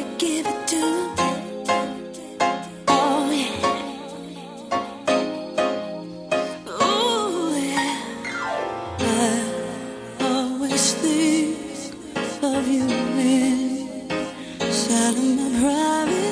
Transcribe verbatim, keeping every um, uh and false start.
give it to. Oh yeah. Oh yeah. I always think of you inside of my private